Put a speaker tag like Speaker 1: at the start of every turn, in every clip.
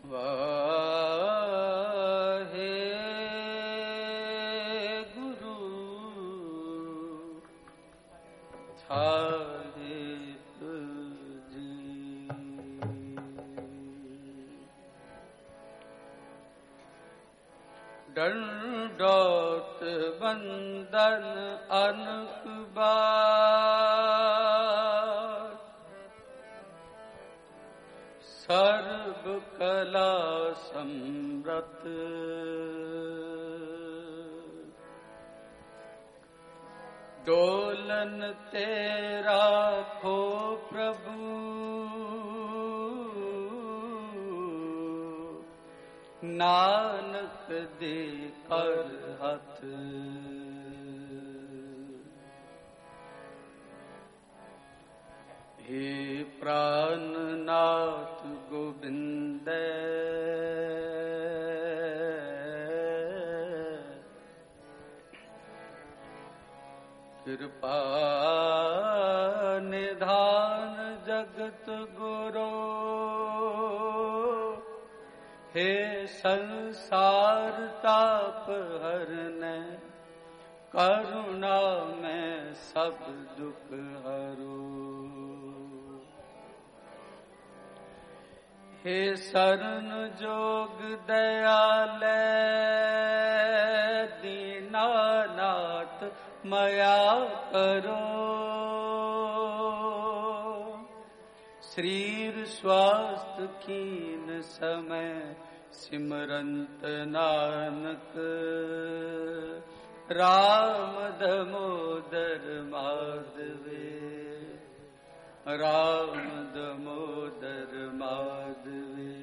Speaker 1: वाहे गुरु साहिब जी। दंडोत बंदन अनक बार, सर्व कला समृत डोलन तेरा खो प्रभु, नानक दे कर हथ। हे प्राणनाथ गोविंद, कृपा निधान जगत गुरो। हे संसार ताप हरने, करुणा में सब दुख हरो। हे शरण जोग दयाले, दीनानाथ मया करो। शरीर स्वास्थ्य कीन समय, सिमरंत नानक राम दामोदर माधवे। राम दामोदर माधवे।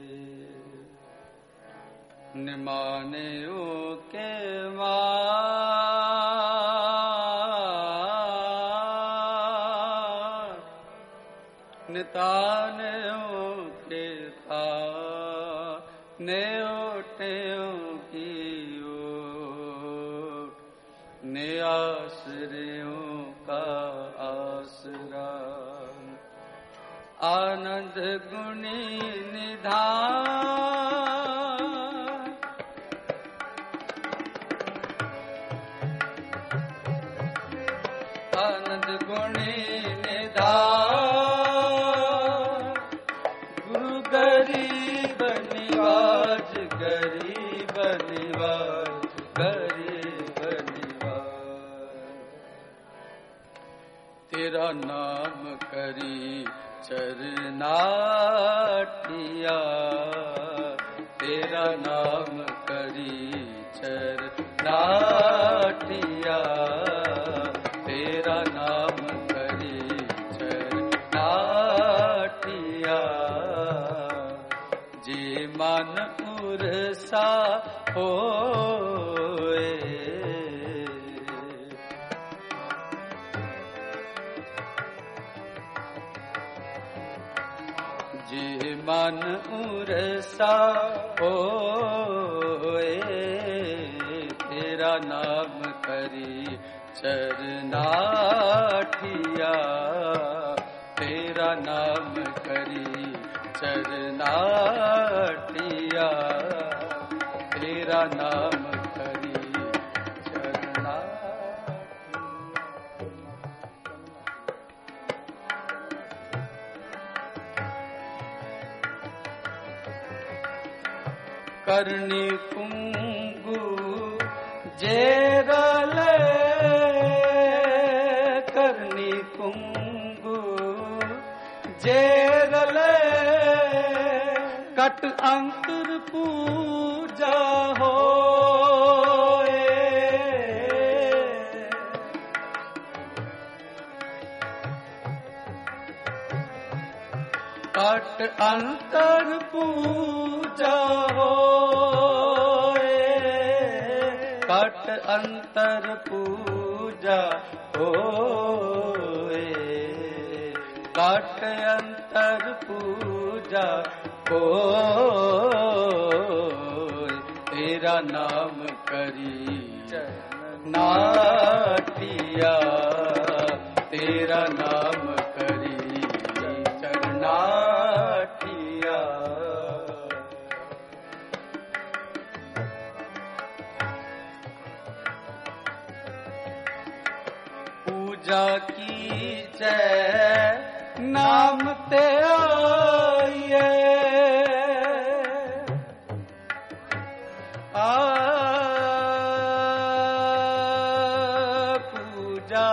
Speaker 1: निमानियों के मान, नितानियों के थान, नेओटियों की ओट, निआसरियों का आसरा। आनंद गुणी निधान, आनंद गुणी निधान। गुरु गरीब निवाज, गरीब निवाज, गरीब निवाज। तेरा नाम करी चरनाटिया, तेरा नाम करी चरनाटिया, तेरा नाम करी चरनाटिया। जे मन उरसा होए, जे मन उरसा होए, तेरा नाम करी चरनाठिया, तेरा नाम करी चरनाठिया, तेरा नाम करी करनी कुंगु जेरले, करनी कुंगु जेरले। कट अंतर पूजा होए, कट अंतर पूजा होए, कट अंतर पूजा होए, कट अंतर पूजा होए। तेरा नाम करी नाटिया, तेरा नाम करी चरनाटिया। पूजा की जय नाम ते आइए पूजा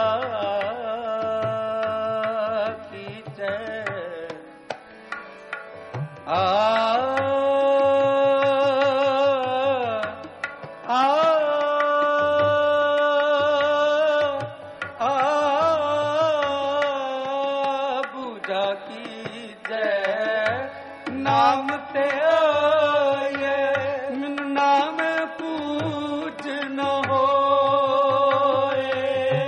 Speaker 1: की जय पूजा की जय नाम ते आए नाम पूज न होए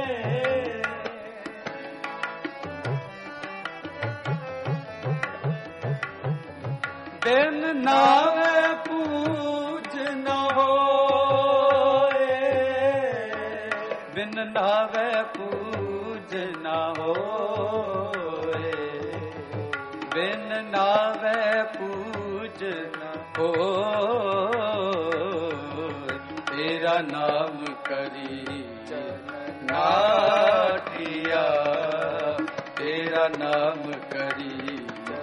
Speaker 1: बिन नाम पूज न होए बिन नाम पूज न होए बिन नावे पूजना हो तेरा नाम करी नाटिया तेरा नाम करी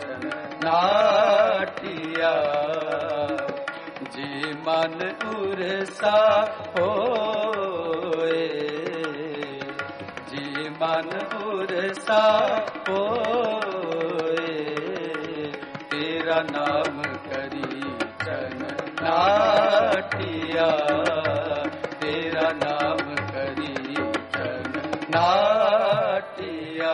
Speaker 1: नाटिया जी मन उरसा होए जी मन उरसा होए तेरा नाम करी चन नाटिया तेरा नाम करी चन नाटिया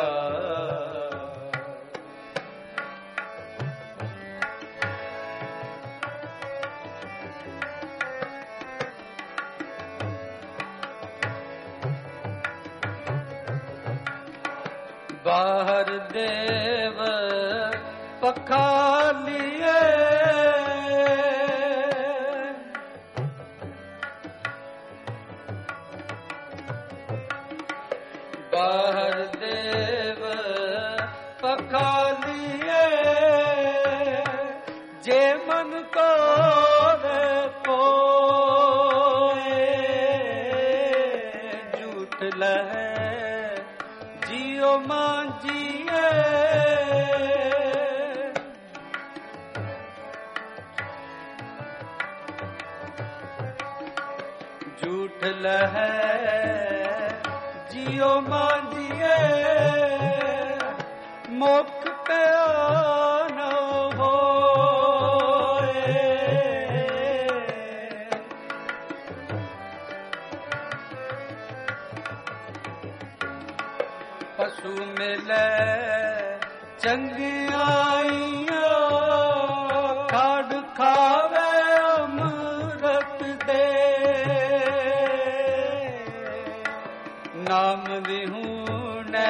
Speaker 1: बाहर देव पखालिए बाहर देव पखालिए जे मन को पोए झूठ लहे जियो मांझिए झूठ लहे जियो मांझिए मुख पे न होए पशु मिले चंगियाइया खाड़ खावे अमृत दे नाम विहूने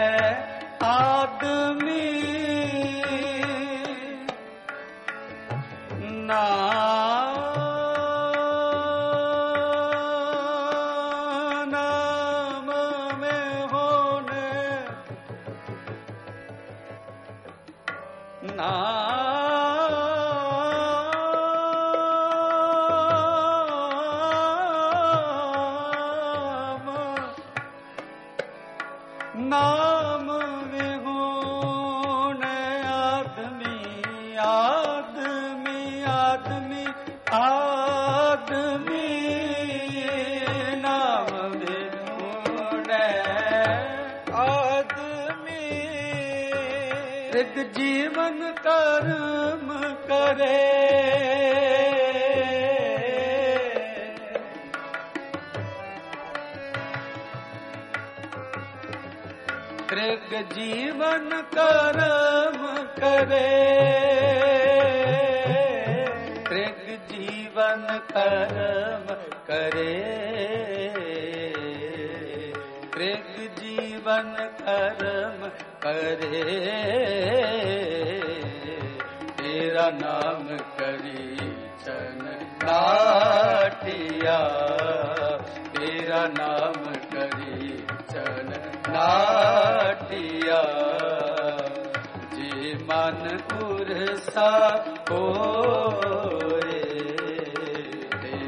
Speaker 1: आदमी नाम में होने नाम विहून आदमी आदमी आदमी आदमी नाम विहून आदमी एक जीवन कर्म करे त्रिग जीवन कर्म करे त्रिग जीवन कर्म करे त्रिग जीवन कर्म करे तेरा नाम करी चन नाटिया तेरा नाम करी चन नाटिया जी मन उरसा होए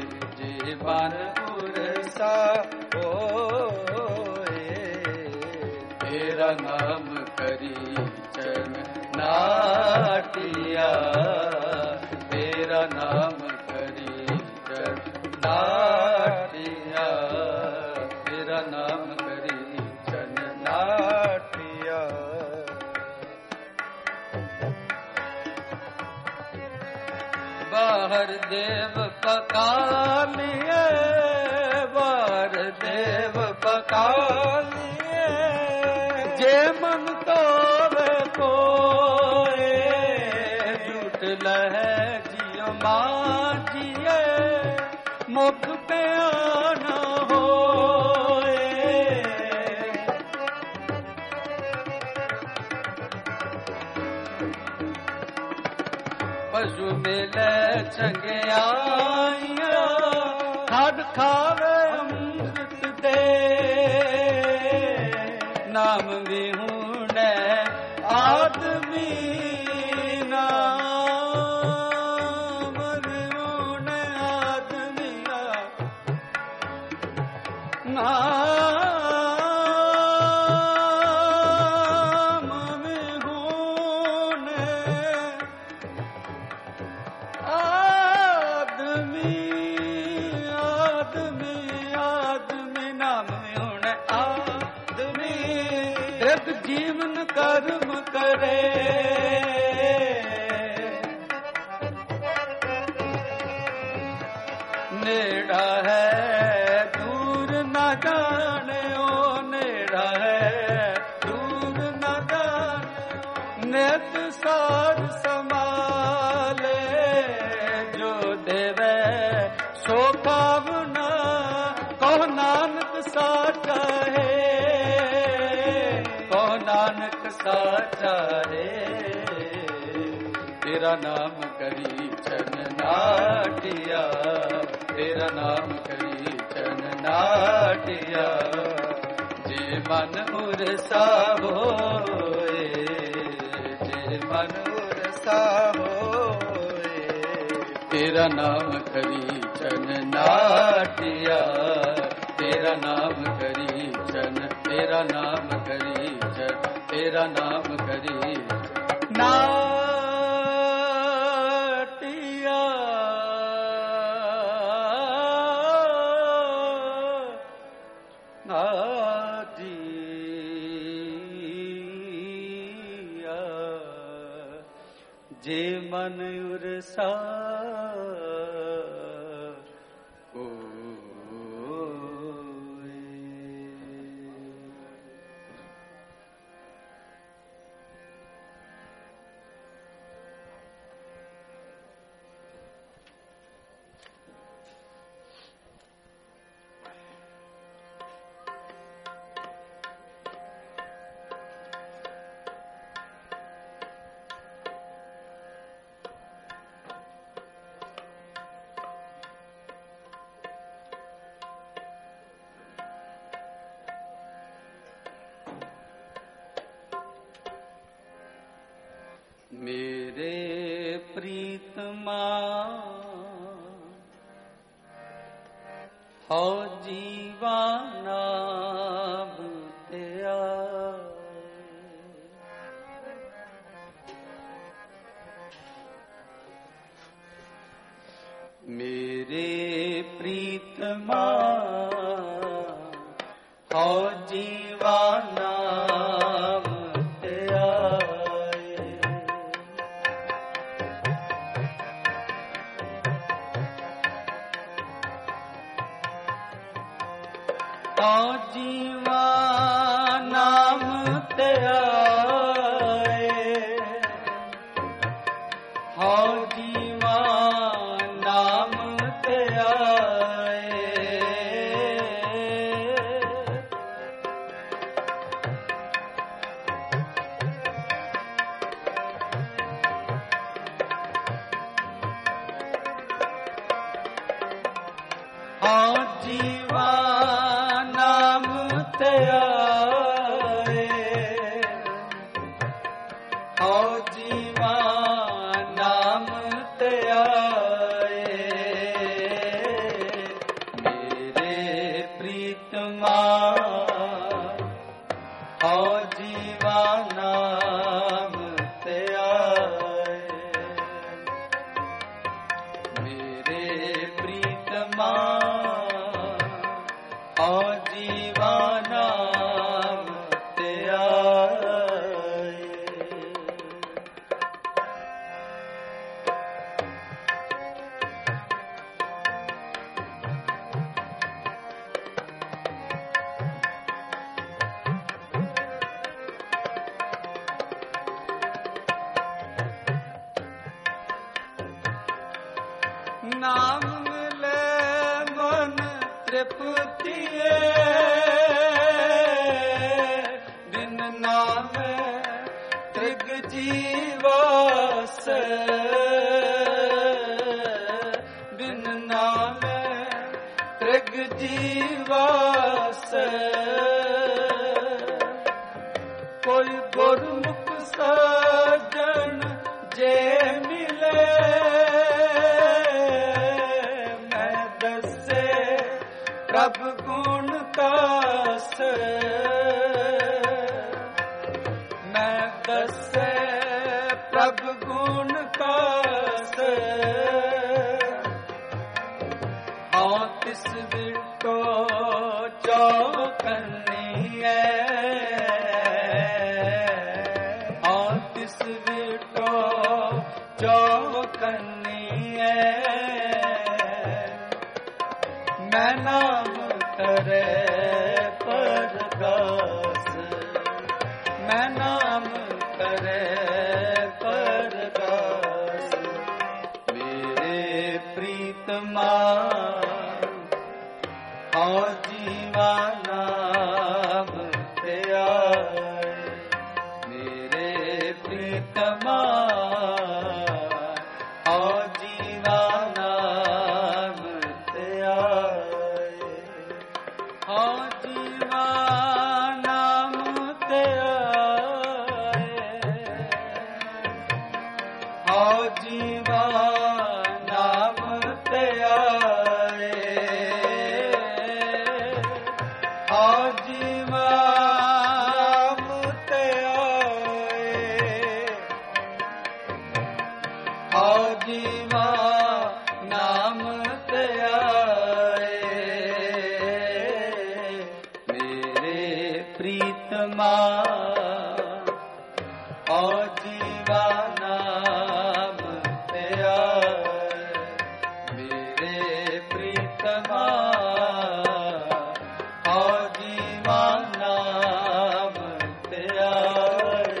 Speaker 1: जी मन उरसा होए तेरा नाम करी चन नाटिया, तेरा नाम करी चन नाटिया, तेरा नाम करी चन नाटिया। बाहर देव पकालिए, बाहर देव पकालिए, जे मन तो वे कोए, झूठ लहे जियो माजिए, मुख पे आना होए। पशु मिले चंगियाइया, खड खावे अमृत दे, नाम विहूणे आदमी, नाम विहूणे आदमिया, नाम विहूणे आदमी, आदमी, आदमी, नाम विहूणे आदमी, दृढ़ जीवन कर्म करे, नेड़ा है दूर न जाने, ओ नेड़ा है दूर न जाने, नेत सार समाले, जो देवे सो पावना, कहो नानक साचा है, कहो नानक साचा है। तेरा नाम करी चन नाटिया, तेरा नाम करी चन नाटिया, जे मन उरसा होए, जे मन उरसा होए, तेरा नाम करी चन नाटिया, तेरा नाम करी चन, तेरा नाम करी चन, तेरा नाम करी नाटिया, नाटिया, जे मन उरसा मेरे प्रीतमा हो जीवाना बुतिया, मेरे प्रीतमा हो जीवाना जीवा नाम तेरा, हो जीवा नाम तेरा, हो जीवा नाम तेरा, ਹਉ ਜੀਵਾ ਨਾਮ ਤੇ ਆਏ। ਮੇਰੇ ਪ੍ਰੀਤਮਾ ਹਉ ਜੀਵਾ ਨਾਮ ਤੇ ਆਏ। ਨਾਮ ਮਿਲੇ ਮਨ ਤ੍ਰਿਪਤੀਏ, ਬਿਨ ਨਾਮੈ ਤ੍ਰਿਗ ਜੀਵਾਸ, ਬਿਨ ਨਾਮੈ ਤ੍ਰਿਗ ਜੀਵਾਸ। ਕੋਈ ਗੁਰਮੁਖ ਸਾਜਨ ਜੇ ਮਿਲੇ, ਪ੍ਰਭ ਗੁਣ ਕਾਸ। ਮੈਂ ਦੱਸੇ ਪ੍ਰਭ ਗੁਣ ਕਾਸ। ਹਉ ਤਿਸ ਵਿਟੋ ਚੌਕੰਨੀਐ, ਹਉ ਤਿਸ ਵਿਟੋ ਚੌਕੰਨੀਐ। ਮੈਂ ਨਾਮ ਕਰੇ ਪਰਗਾਸ, ਮੈਂ ਨਾਮ ਕਰੇ ਪਰਗਾਸ। ਮੇਰੇ ਪ੍ਰੀਤਮਾ ਹਉ ਜੀਵਾ ਨਾਮ ਤੇ ਆਏ। ਮੇਰੇ ਪ੍ਰੀਤਮਾ ਹਉ ਜੀਵਾ ਨਾਮ ਤੇ ਆਏ। ਹਉ ਜੀਵਾ ਨਾਮ ਤੇ ਆਏ। ਹਉ ਜੀਵਾ ਨਾਮ ਤੇ ਆਏ। ਹਉ ਜੀਵਾ ਨਾਮ ਤੇ ਆਏ। ਹਉ ਜੀਵਾ ਨਾਮ ਤੇ ਆਏ। ਮੇਰੇ ਪ੍ਰੀਤਮਾ ਹਉ ਜੀਵਾ ਨਾਮ ਤੇ ਆਏ। ਮੇਰੇ ਪ੍ਰੀਤਮਾ ਹਉ ਜੀਵਾ ਨਾਮ ਤੇ ਆਏ।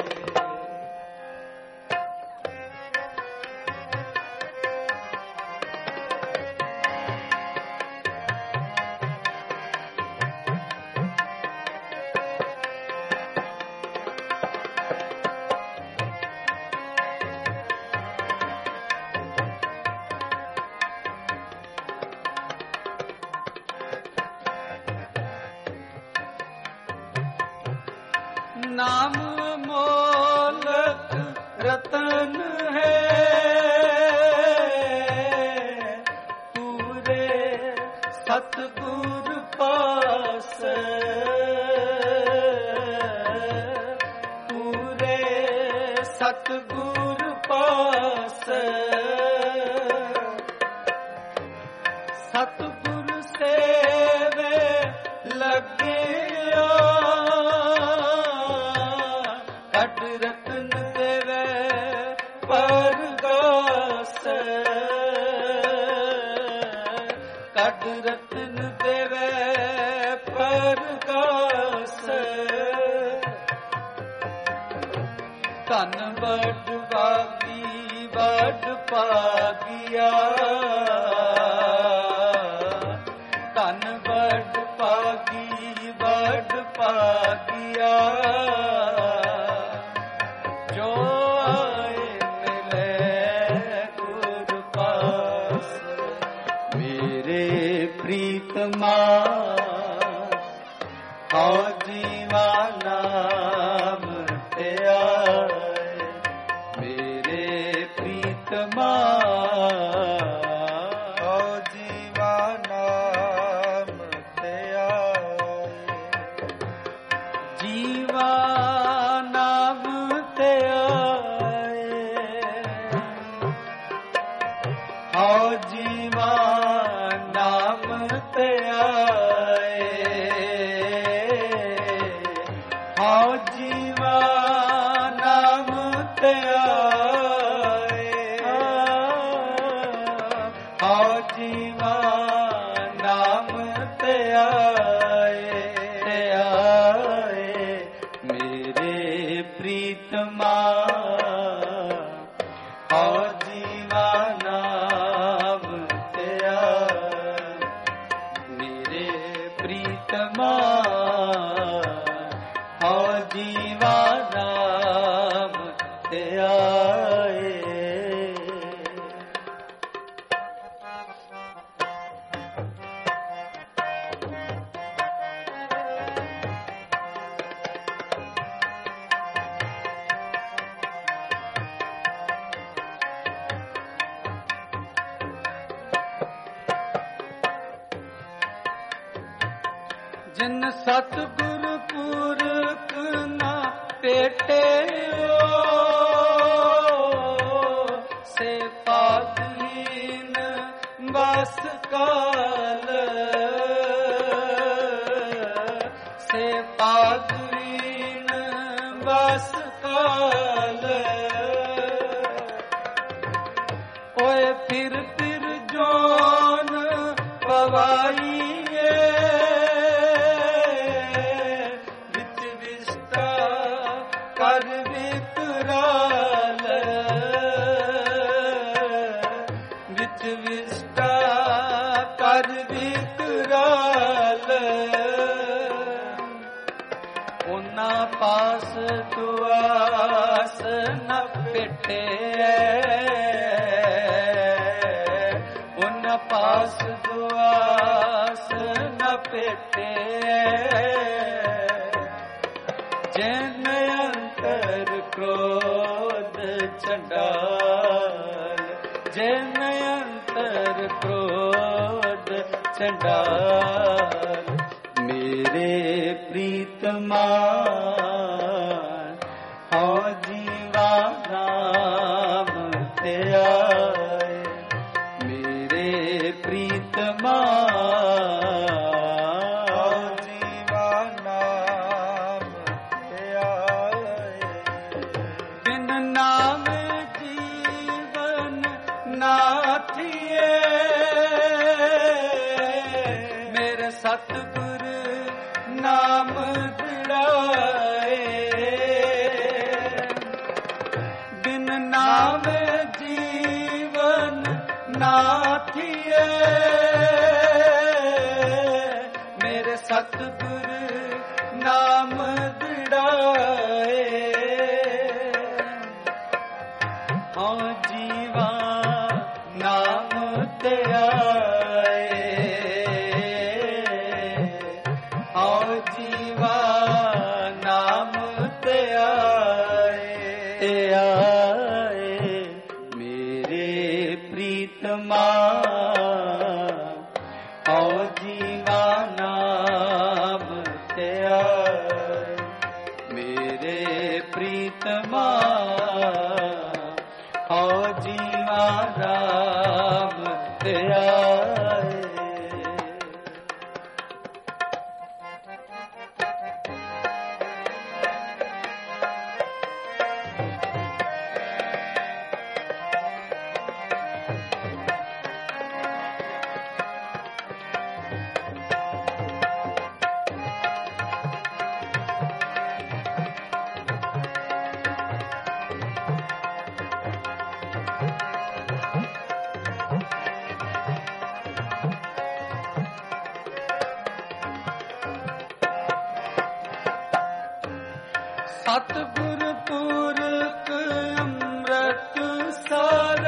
Speaker 1: ਨਾਮ ਮੋਲਕ ਰਤਨ ਹੈ, ਪੂਰੇ ਸਤਿਗੁਰ ਪਾਸ। ਪੂਰੇ ਸਤਿਗੁਰ ਪਾਸ। ਸਤਿਗੁਰ ਸੇਵੇ ਲੱਗਿਆ, ਕੱਢ ਰਤਨ ਦੇਵੇ ਪਰਗਾਸ। ਕੱਢ ਰਤਨ ਦੇਵੇ ਪਰਗਾਸ। ਧਨ ਵੱਡ ਭਾਗੀ ਵੱਡ ਭਾਗਿਆ, ਧਨ ਵੱਡ ਭਾਗੀ ਵੱਡ ਭਾਗਿਆ। ਜੋ ਆਏ ਮਿਲੇ ਗੁਰ ਪਾਸ। ਮੇਰੇ ਪ੍ਰੀਤਮਾ ਹਉ ਜੀਵਾ ਨਾਮ ਤੇ ਆਏ। ਮੇਰੇ ਪ੍ਰੀਤਮਾ ਹਉ ਜੀਵਾ ਨਾਮ ਤੇ ਆਏ। जीवा नाम ते आए, आओ जीवा नाम ते आए, आओ जीवा नाम ते आए, आओ जीवा नाम ते आए, मेरे प्रीतमा आओ जीवा नाम ते आए, मेरे प्रीतमा आओ जीवा नाम ते आए। जिन सतगुरु पुरख ना पेटे से पादहीन बस काल, से पादहीन बस काल, ओए फिर जोन पवाइए, विच विष्टा कर विकराल, विच विष्टा कर विकराल, उना पास दुआस न पिटे, उन पास दुआस न पिटे, जैन अंतर क्रोध चंडाल, जैन अंतर क्रोध चंडाल, मेरे प्रीतमा आओ जीवा नाम ते आए, मेरे प्रीतमा आओ जीवा नाम ते आए, बिन नाम जीवन नाथिए, मेरे सतगुरु नाम दिलाए, बिन नाम जीवन नाथिए, मेरे सतगुरु नाम दिलाए, हाँ जीवा नाम ते आए, आओ जीवा नाम ते आए, मेरे प्रीतमा आओ जीवा नाम ते आए, मेरे प्रीतमा आओ जीवा नाम ते आए। सतगुर पुरख अमृत सार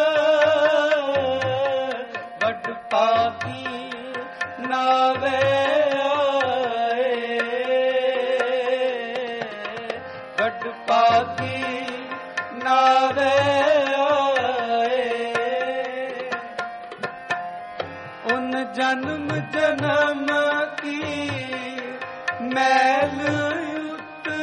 Speaker 1: बड़ पापी नावे आए, बड़ पापी नावे आए, उन जन्म जन्म की मैल उतराए,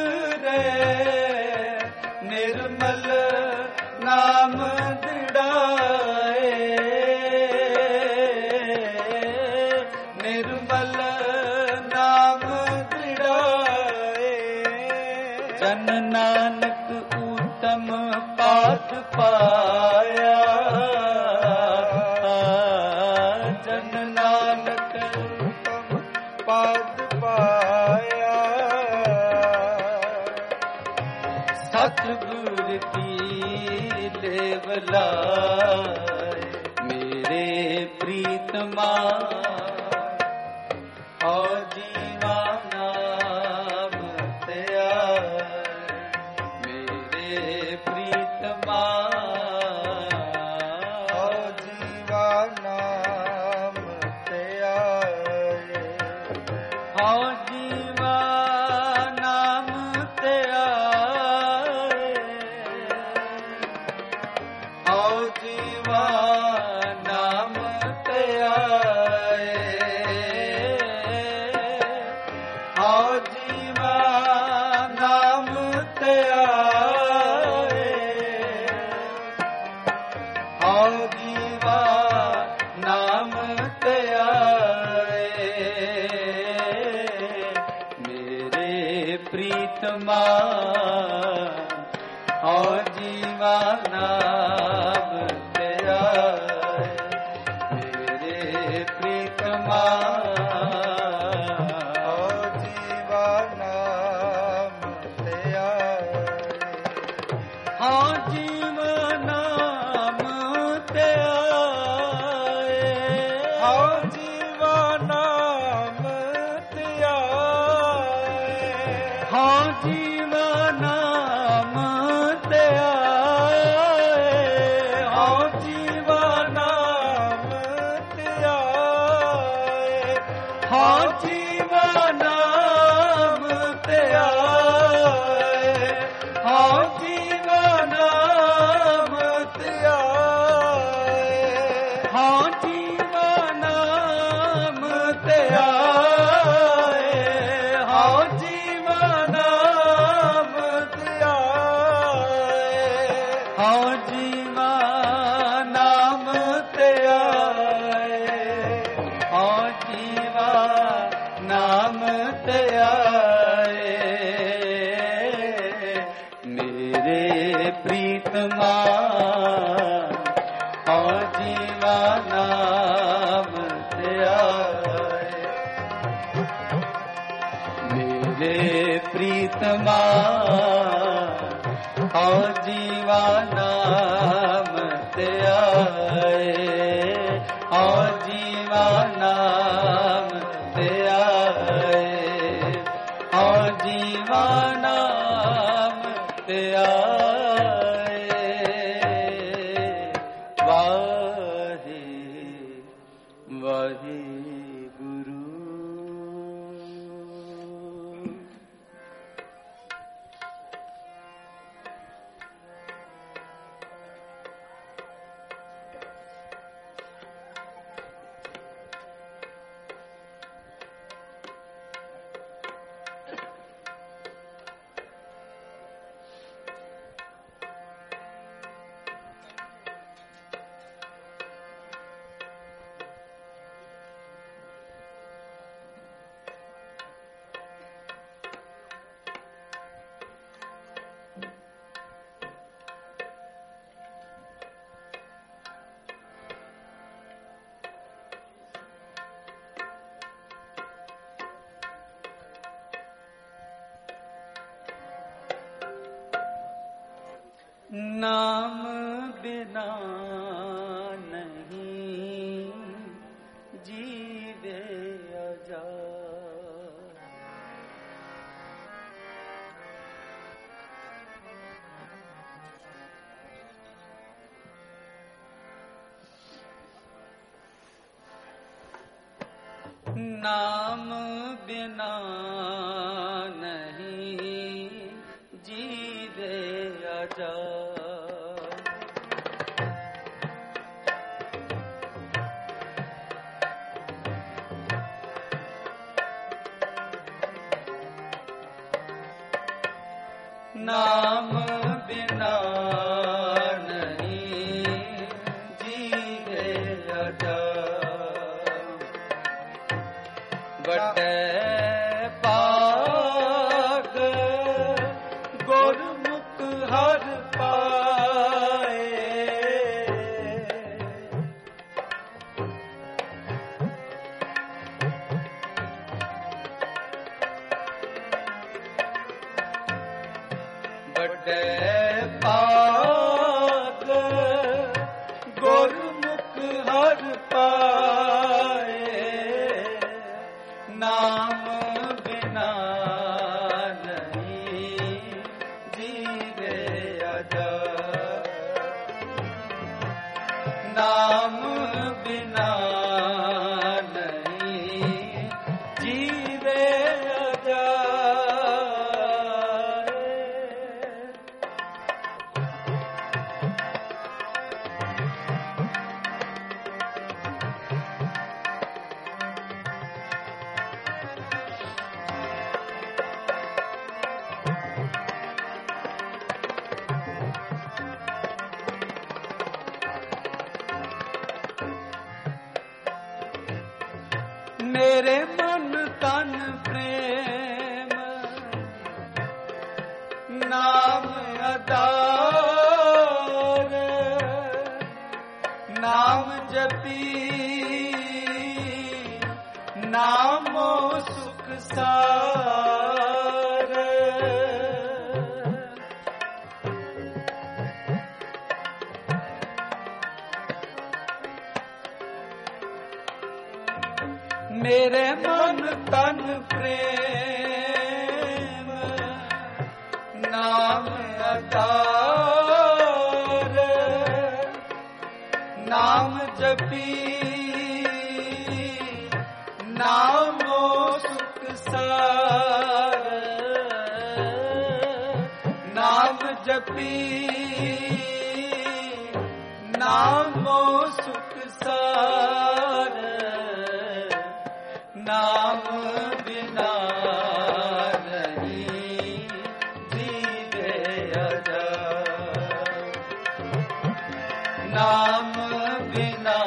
Speaker 1: जन नानक उत्तम पाद पाया, जन नानक उत्तम पाद पाया, सतगुर की लेवलाए मेरे प्रीतमा, और जीवा नाम तेरा मेरे प्रीतमा, और जीवा नाम तेरा, और जीवा नाम तेरा, और जीवा नाम तेरा, और जीवा नाम तेरा, और जीवा नाम तेरा, मेरे प्रीतमा, और जीवा नाम तेरा, मेरे प्रीतमा, और जीवा नाम तेरा, हाँ जीवा नाम तेरा, हाँ जीवा नाम तेरा, हाँ जीवा नाम तेरा, हाँ जीवा नाम तेरा, हाँ जीवा नाम तेरा, हाँ जीवा नाम तेरा, हाँ जीवा नाम तेरा, हाँ जीवा नाम तेरा, हाँ जीवा नाम तेरा, हाँ जीवा नाम तेरा, मेरे प्रीतमा, हाँ जीवा नाम तेरा, मेरे प्रीतमा, हाँ जीवा नाम तेरा, हाँ जीवा नाम तेरा, हाँ जीवा नाम तेरा, वाहे वाहे गुरु। नाम बिना नहीं जीवे अजाय, नाम बिना नहीं जीवे अजाय, नाम बिना नहीं जीवे अजाय, बड़े पाग ਵੱਡੇ ਭਾਗ ਗੁਰਮੁਖ ਹਰ ਪਾਏ ਨਾਮ ਬਿਨਾ ਨਹੀਂ ਜੀਵੇ ਅਜਾ ਨਾਮ ਬਿਨਾ ਨਹੀਂ ਜੀਵੇ ਅਜਾ मेरे मन तन प्रेम नाम आधार नाम जपी नामो सुख सार मेरे मन तन प्रेम नाम आधार नाम जपी नामो सुख सार नाम जपी नामो सुख सार नाम बिना नहीं जीवे अजा नाम बिना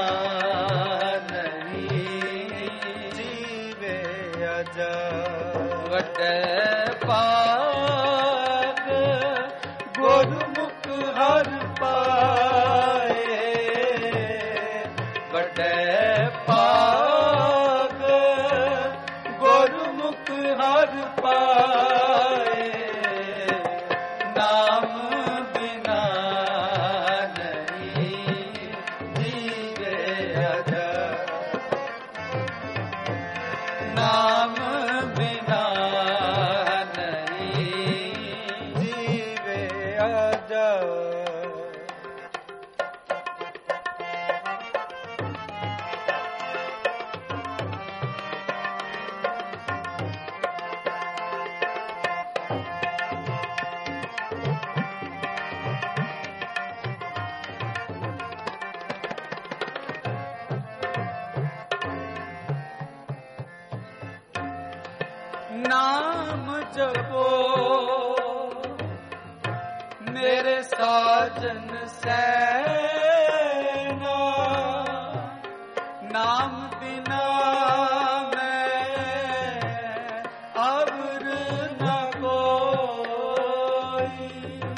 Speaker 1: नहीं जीवे अजा वटे पाग गुरमुख हर पाए वटे पाग गुरमुख हर पाए नाम बिना नहीं जीवे अजा नाम बिना नहीं जीवे अजा नाम जपो मेरे साजन सैना नाम बिना मैं अवर न कोई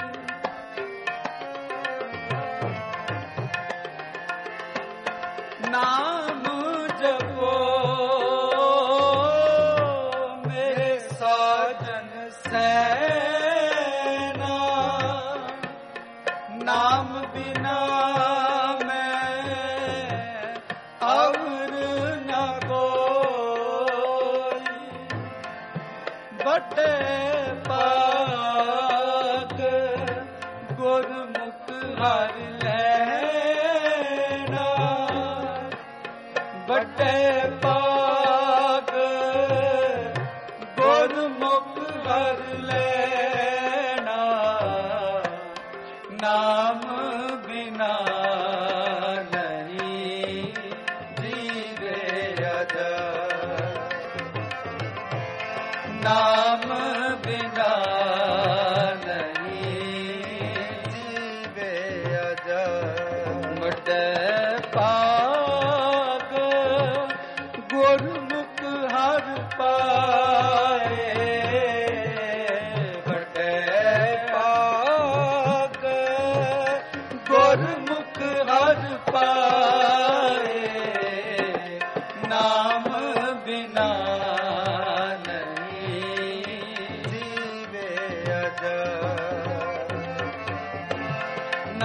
Speaker 1: नाम जपो सैना नाम बिना मैं अवर न कोई बड़े पाग गुरमुख हर लेना बड़े पाग गुरमुख हर लेना नाम बिना नहीं जीवे अजा नाम बिना नहीं जीवे अजा बड़े पाग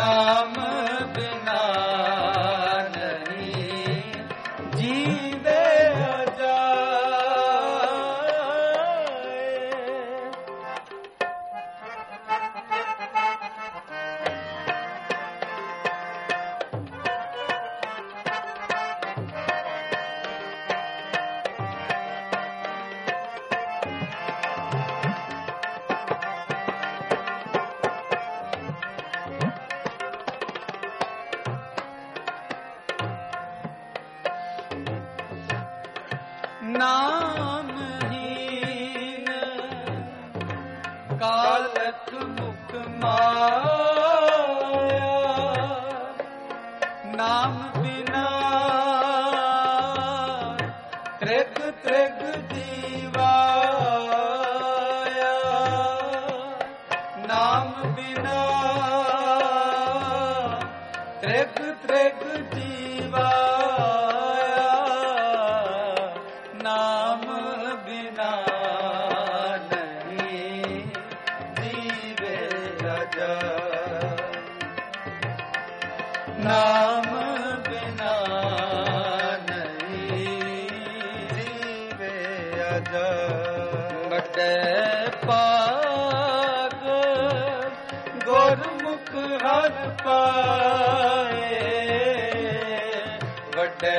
Speaker 1: नाम बिना नहीं जीवे नाम हीन कालक मुख माया नाम बिना त्रिग त्रिग जीवाया नाम बिना त्रिग त्रिग जीवाया नाम बिना नहीं जीवे अजर नाम बिना नहीं जीवे अजर बटे पाग गुरमुख हर पाए बटे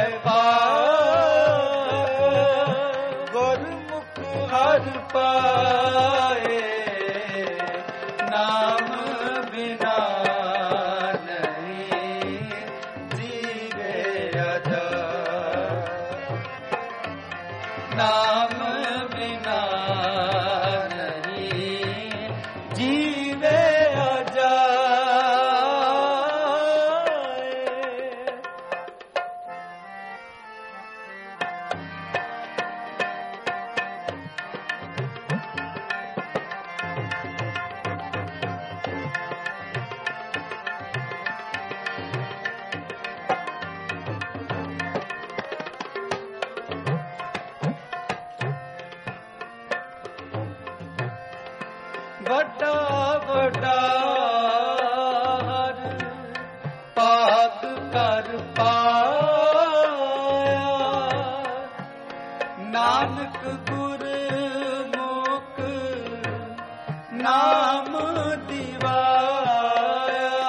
Speaker 1: हर पाए नाम बिना नहीं जीवे अजर नाम बिना नहीं जीवे अजर बड़ा बड़ा हर पाक कर पाया नानक गुर मुख नाम दिवाया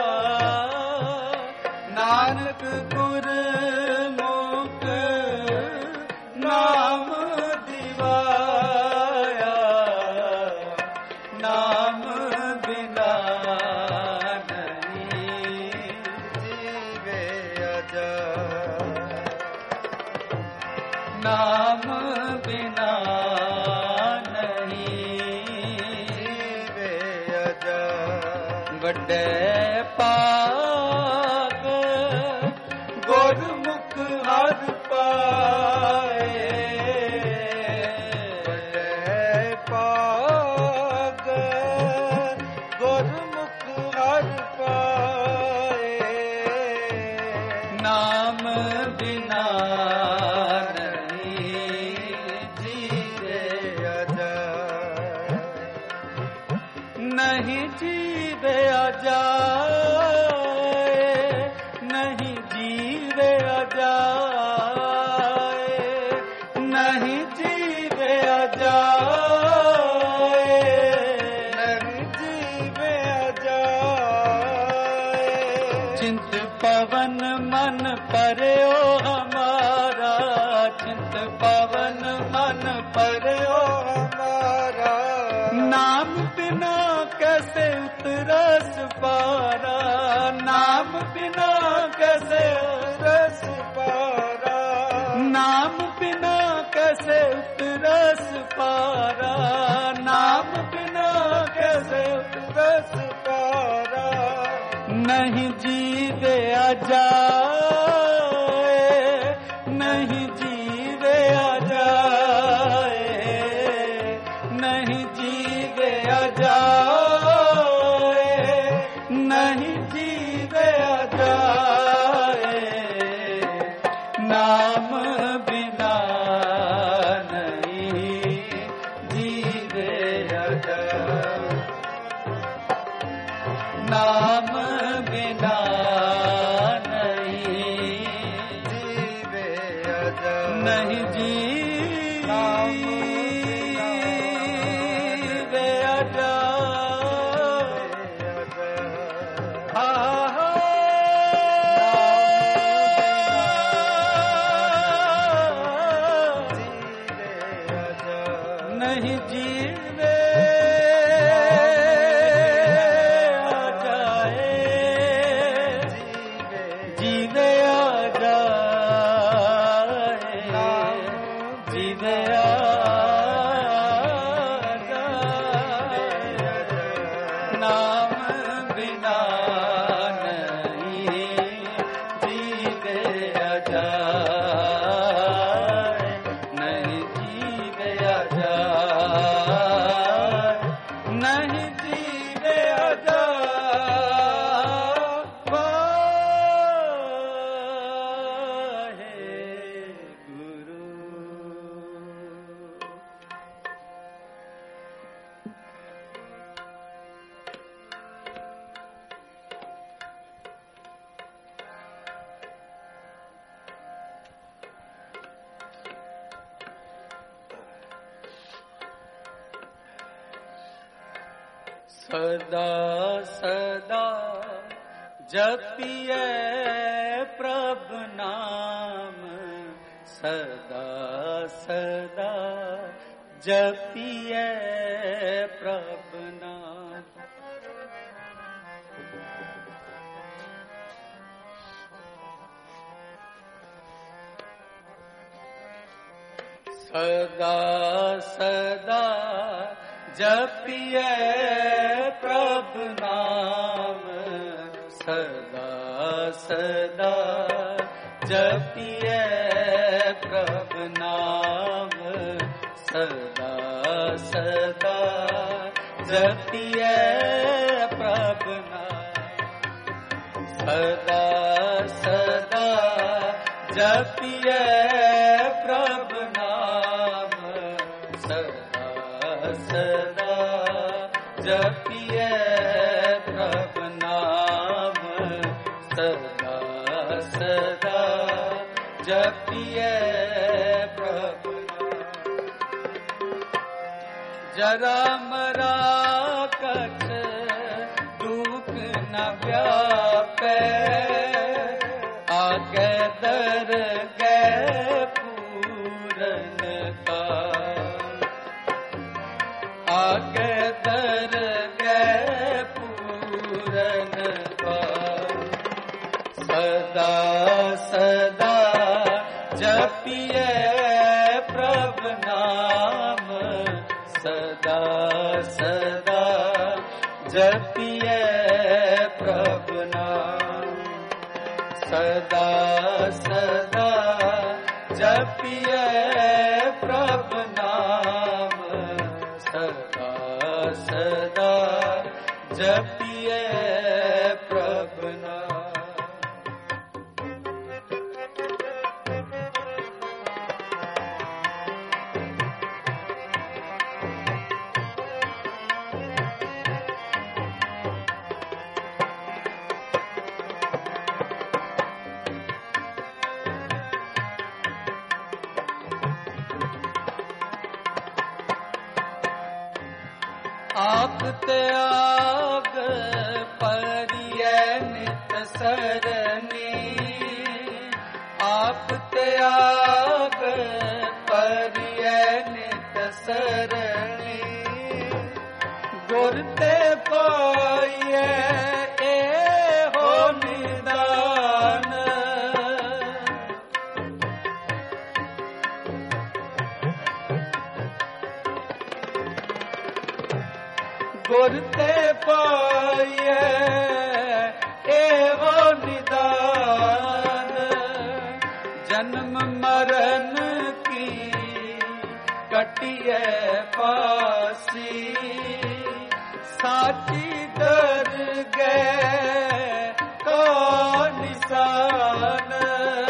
Speaker 1: नानक गुर मुख नाम दिवाया नाम बिना नहीं जीवे अजर नाम बिना नहीं जीवे अजर बड़े पाग गुरमुख हर पाए नाम बिना नहीं जीवे अजर नहीं जीवे अजर नहीं जीवे अजर नहीं जीवे अजर नहीं जीवे अजर चिंत पवन मन पर्यो हमारा चिंत पवन मन पर्यो हमारा नाम बिना कैसे उतरस पारा नाम बिना कैसे उतरस पारा नाम बिना कैसे उतरस पारा नाम बिना कैसे उतरस पारा नहीं जीवे अजाए नहीं जीवे अजाए नहीं जीवे अजाए नहीं जीवे अजाए नाम बिना नहीं जीवे अजाए नाम जीवे अजाए। वाहेगुरु। सदा सदा जपिए प्रभु नाम, सदा सदा जपिए प्रभु नाम। सदा सदा जपिए प्रभु नाम, सदा सदा जपिए प्रभु नाम, सदा सदा जपिए प्रभु नाम। सदा सदा जपिए प्रभु नाम, सदा सदा जपिए प्रभु नाम, सदा सदा जपिए प्रभु नाम। जरा मरा कछ दुख न व्यापे, आगे दर गए पूरन का, आगे दर गए पूरन का। सदा सदा जपिए प्रभु नाम, सदा सदा जपिए प्रभु नाम, सदा सदा जपिए प्रभु नाम, सदा सदा जपिए प्रभु नाम। आप त्याग परिय नित सरनी, आप त्याग परिय नित सरनी। गुर ते पाइए ए हो निदान, गुर ते पाइए एवो निदान। जन्म मरण की कटिए फांसी, साची दर गए का निशान,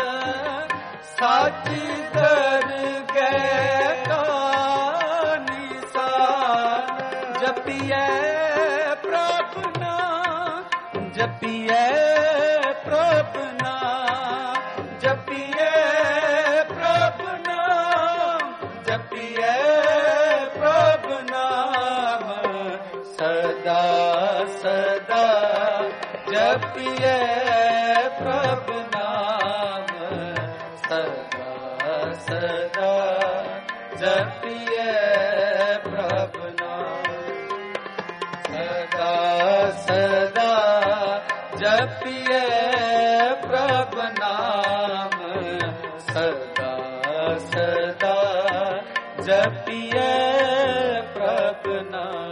Speaker 1: साची दर गए का निशान। जपिए प्रभु नाम, जपिए प्रभु नाम, जपिए प्रभु नाम, जपिए प्रभु नाम। सदा सदा जपिए प्रभु नाम, सदा सदा जपिए प्रभु नाम, सदा सदा जपिए प्रभु नाम, सदा सदा जपिए प्रभु नाम।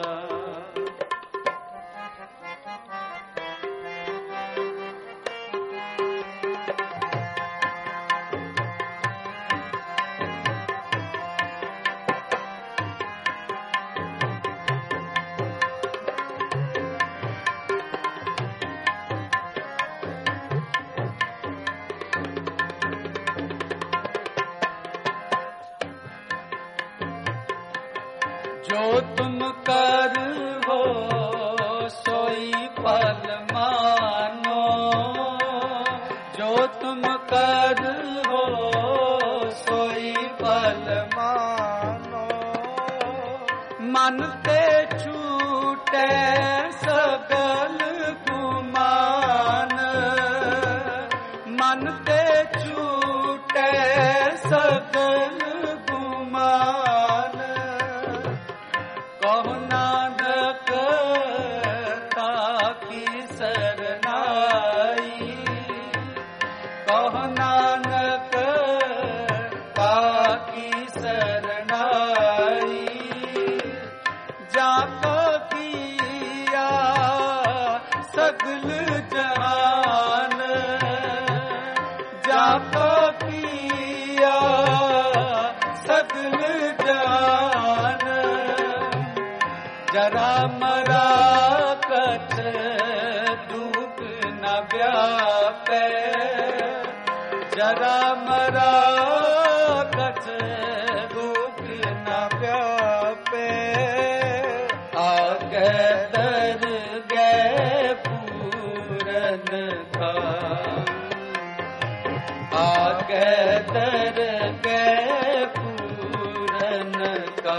Speaker 1: सगल गुमान, मन ते छूटे सगल गुमान। कहो नानक ताकी सरनाई, कहो नानक ताकी सरनाई। जाको किया सगल जहान, जाको किया सगल जहान। जरा मरा कछ दुख न व्यापे, जरा मरा कछ दुख न व्यापे। आगे दर गए पूरन का, आगे दर गए पूरन का।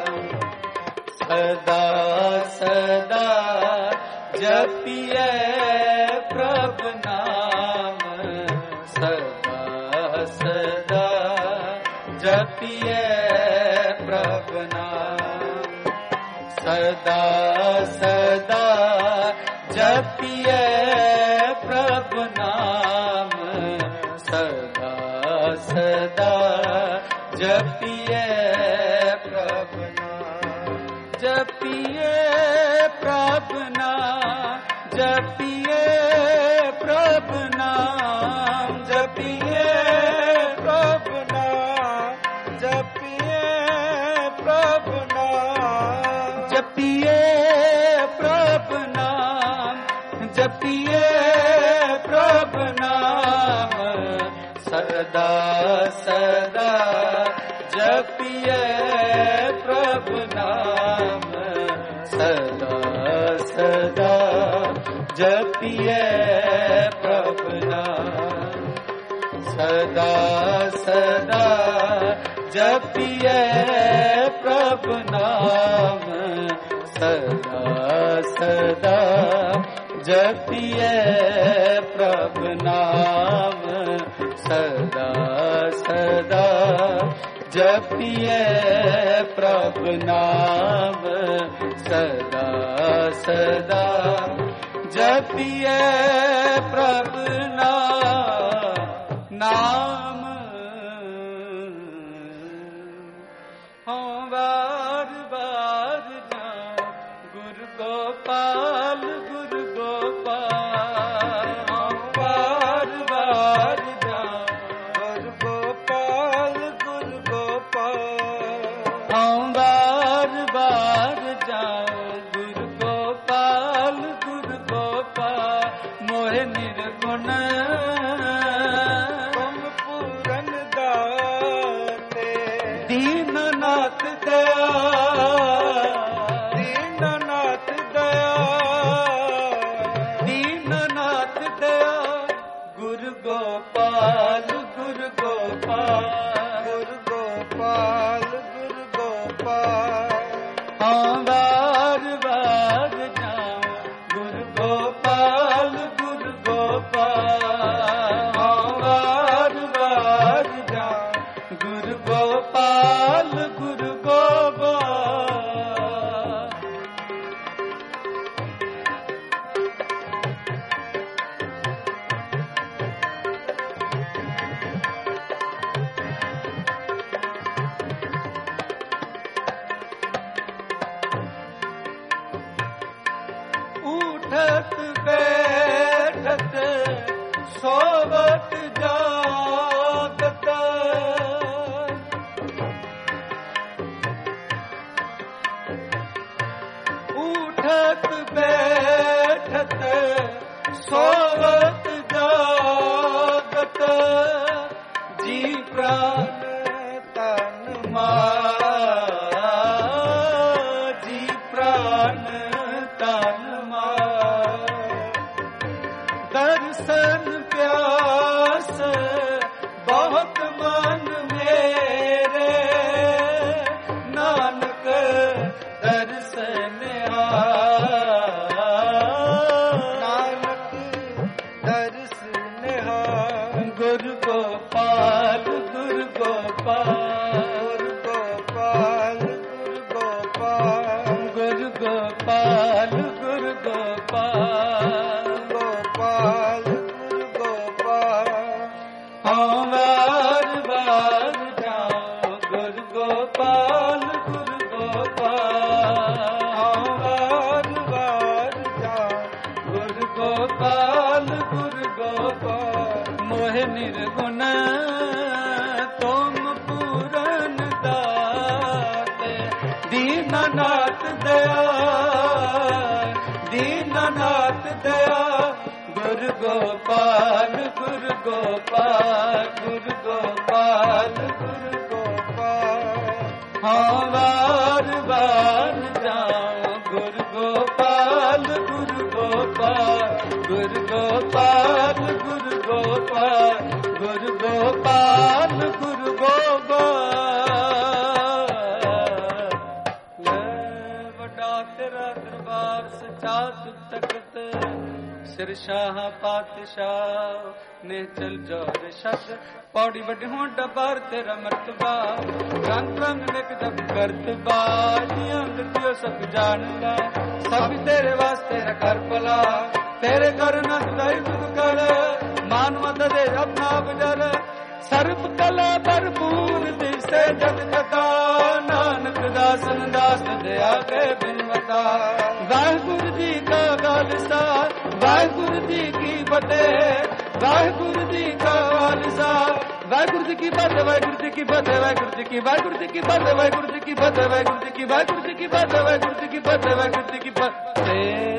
Speaker 1: सदा सदा जपिए प्रभु नाम, सदा सदा जपिए प्रभु नाम। सदा सदा जपिए प्रभु नाम, सदा सदा जपिए प्रभु नाम। जपिए प्रभु नाम, जपिए प्रभु नाम, जपिए प्रभु नाम, जपिए प्रभु नाम। जपिए प्रभु नाम, जपिए प्रभु नाम। सदा सदा जपिए प्रभु नाम, सदा सदा जपिए प्रभु नाम। सदा सदा जपिए प्रभु नाम, सदा सदा जपिए प्रभु नाम। सदा सदा जपिए प्रभु नाम, सदा सदा जपिए प्रभु नाम। हाँ बार बार जाऊं गुरु गोपाल, गुरु गोपाल। हाँ बार बार जाऊं गुरु गोपाल, गुरु गोपाल। हाँ बार बार जाऊं गुरु गोपाल, गुरु गोपाल। मोहे निर्गुण तुम पूरन दाते, दीननाथ दया, दीननाथ दया, दीननाथ दया। गुरु गोपाल, गुरु गोपाल, गुरु गोपाल, गुरु गोपाल। हाँ बार बार जाऊं गुरु गोपाल, गुरु गोपाल। हाँ बार बार जाऊं गुरु गोपाल, गुरु गोपाल। उठत बैठत सोवत जागत, उठत बैठत सोवत जागत। जी प्राण तन मान, जी प्राण तन मान। दर्शन प्यास बहुत मन मेरे, नानक दर्शन आ ਗੁਰ ਗੋਪਾਲ
Speaker 2: ਗੋਪਾਲ ਗੁਰ ਗੋਪਾਲ
Speaker 1: ਹਉ ਵਾਰ ਵਾਰ ਜਾਉ ਗੁਰ ਗੋਪਾਲ ਗੁਰ ਗੋਪਾਲ
Speaker 2: ਹਉ ਵਾਰ ਵਾਰ ਜਾਉ
Speaker 1: ਗੁਰ ਗੋਪਾਲ ਗੁਰ ਗੋਪਾਲ ਮੋਹਿ ਨਿਰਗੁਣ ਤੁਮ ਪੂਰਨ ਦਾਤੇ ਦੀਨਨਾਥ ਦਇਆ ਦੀਨਨਾਥ ਦਇਆ ਗੁਰ ਗੋਪਾਲ ਗੁਰ ਗੋਪਾਲ ਗੁਰ ਗੋਪਾਲ ਗੁਰ
Speaker 2: ਗੋਪਾਲ
Speaker 1: ਹਾਂ ਵਾਰ ਵਾਰ ਜਾਉ ਗੁਰ ਗੋਪਾਲ ਗੁਰ ਗੋਪਾਲ ਗੁਰ ਗੋਪਾਲ ਗੁਰ ਗੋਪਾਲ ਗੁਰ ਗੋਪਾਲ ਗੁਰ ਗੋਪਾਲ ਲੈ ਵੱਡਾ ਤੇਰਾ ਦਰਬਾਰ ਸਚਾ ਤੁਧ ਤਖਤ ਸਿਰ ਸ਼ਾਹ ਪਾਤਸ਼ਾਹ ਨੇ ਚਲ ਜੋਰ ਸ਼ਬਦ ਪੌੜੀ ਵੱਡੀ ਹੋਂ ਡਬਾਰ ਤੇਰਾ ਮਰਤਬਾ ਰੰਗ ਰੰਗ ਨਿਕ ਜਪ ਕਰਤਬਾ ਜੀਆਂ ਦਿਓ ਸਭ ਜਾਣਦਾ ਸਭ ਤੇਰੇ ਵਾਸਤੇ ਕਰ ਭਲਾ ਤੇਰੇ ਕਰ ਨੰਦਾਈ ਤੁਧ ਕਰ ਮਾਨਵਤ ਦੇ ਆਪਣਾ ਬਜਰ ਸਰਬ ਕਲਾ ਭਰਪੂਰ ਦਿਸੇ ਜਗ ਕਥਾ ਨਾਨਕ ਦਾਸਨ ਦਾਸ ਦਇਆ ਕੇ ਬਿਨਵਤਾ ਵਾਹਿਗੁਰੂ ਜੀ ਕਾ ਖਾਲਸਾ ਵਾਹਿਗੁਰੂ ਜੀ ਕੀ ਫਤਿਹ ਵਾਹਿਗੁਰੂ ਜੀ ਕਾ ਖਾਲਸਾ ਵਾਹਿਗੁਰੂ ਜੀ ਕੀ ਫਤਿਹ ਵਾਹਿਗੁਰੂ ਜੀ ਕੀ ਫਤਿਹ ਵਾਹਿਗੁਰੂ ਜੀ ਕੀ ਵਾਹਿਗੁਰੂ ਜੀ ਕੀ ਫਤਿਹ ਵਾਹਿਗੁਰੂ ਜੀ ਕੀ ਫਤਿਹ ਵਾਹਿਗੁਰੂ ਜੀ ਕੀ ਵਾਹਿਗੁਰੂ ਜੀ ਕੀ ਫਤਿਹ ਵਾਹਿਗੁਰੂ ਜੀ ਕੀ ਫਤਿਹ ਵਾਹਿਗੁਰੂ ਜੀ ਕੀ ਫਤਿਹ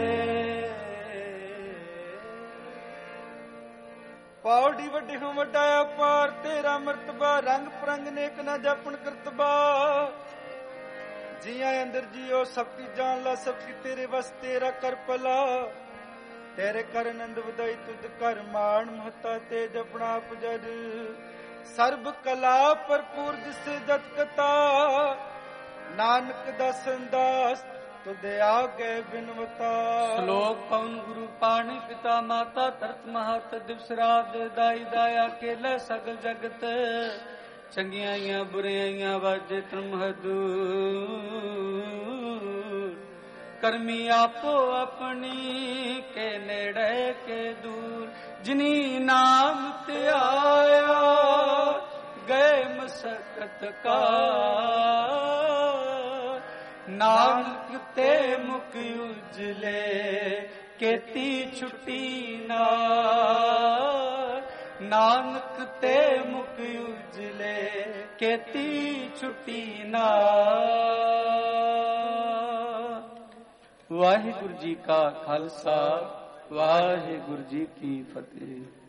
Speaker 2: ਪੌੜੀ ਵੱਡੀ ਹੋਂ ਵੱਡਾ ਅਪਾਰ ਤੇਰਾ ਮਰਤਬਾ ਰੰਗ ਪਰੰਗ ਨੇਕ ਨਾ ਜਪਣ ਕਰਤਬਾ ਜੀਆਂ ਅੰਦਰ ਜੀਓ ਸਭ ਕੀ ਜਾਣ ਲਾ ਸਭ ਕੀ ਤੇਰੇ ਵਸ ਤੇਰਾ ਕਰ ਭਲਾ ਤੇਰੇ ਕਰ ਨੰਦ ਵਧਾਈ ਤੁਧ ਕਰ ਮਾਣ ਮਹਤਾ ਤੇ ਜਪਣਾ ਪੁਜਰ ਸਰਬ ਕਲਾ ਭਰਪੂਰ ਦਿਸੇ ਜਤ ਕਤਾ ਨਾਨਕ ਦਸਨ ਦਾਸ ਤੁਧ ਆਗੇ ਬਿਨਵਤਾ
Speaker 1: ਸ਼ਲੋਕ ਪਵਨ ਗੁਰੂ ਪਾਣੀ ਪਿਤਾ ਮਾਤਾ ਧਰਤ ਮਹਤ ਦਿਵਸ ਰਾਤ ਦਾਈ ਦਾਇਆ ਕੇਲੇ ਸਗਲ ਜਗਤ ਚੰਗਿਆਈਆਂ ਬੁਰਾਈਆਂ ਵਾਜੇ ਤੁਮ ਹਦੂਰ ਕਰਮੀ ਆਪੋ ਆਪਣੀ ਕੇ ਨੇੜੇ ਕੇ ਦੂਰ ਜਿਨੀ ਨਾਮ ਧਿਆਇਆ ਗਏ ਮਸਕਤ ਕਾ ਨਾਨਕ ਤੇ ਮੁਖ ਉਜਲੇ ਕੇਤੀ ਛੁੱਟੀ ਨਾ ਨਾਨਕ ਤੇ ਮੁਖ ਉਜਲੇ ਕੇਤੀ ਛੁੱਟੀ ਨਾ ਵਾਹਿਗੁਰੂ ਜੀ ਕਾ ਖਾਲਸਾ ਵਾਹਿਗੁਰੂ ਜੀ ਕੀ ਫਤਿਹ।